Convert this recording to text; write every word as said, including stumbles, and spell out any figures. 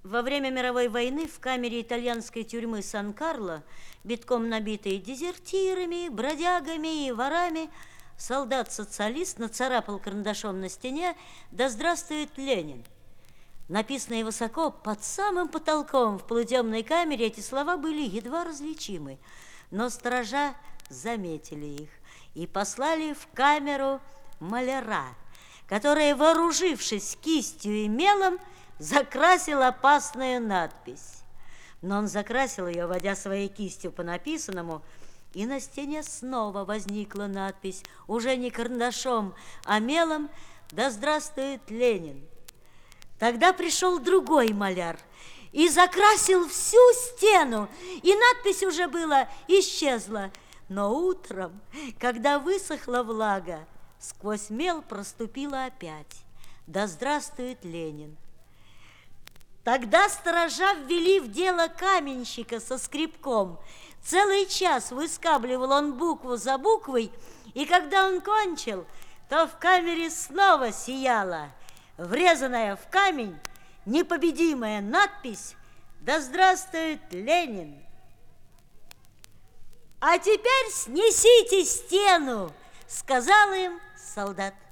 Во время мировой войны в камере итальянской тюрьмы Сан-Карло, битком набитой дезертирами, бродягами и ворами, солдат-социалист нацарапал карандашом на стене «Да здравствует Ленин». Написанные высоко, под самым потолком в полутемной камере, эти слова были едва различимы, но сторожа заметили их и послали в камеру маляра, который, вооружившись кистью и мелом, закрасил опасную надпись. Но он закрасил ее, водя своей кистью по написанному, и на стене снова возникла надпись, уже не карандашом, а мелом «Да здравствует Ленин». Тогда пришел другой маляр и закрасил всю стену, и надпись уже была исчезла. Но утром, когда высохла влага, сквозь мел проступила опять «Да здравствует Ленин». Тогда сторожа ввели в дело каменщика со скребком. Целый час выскабливал он букву за буквой, и когда он кончил, то в камере снова сияла врезанная в камень непобедимая надпись «Да здравствует Ленин». «А теперь снесите стену», — сказал им солдат.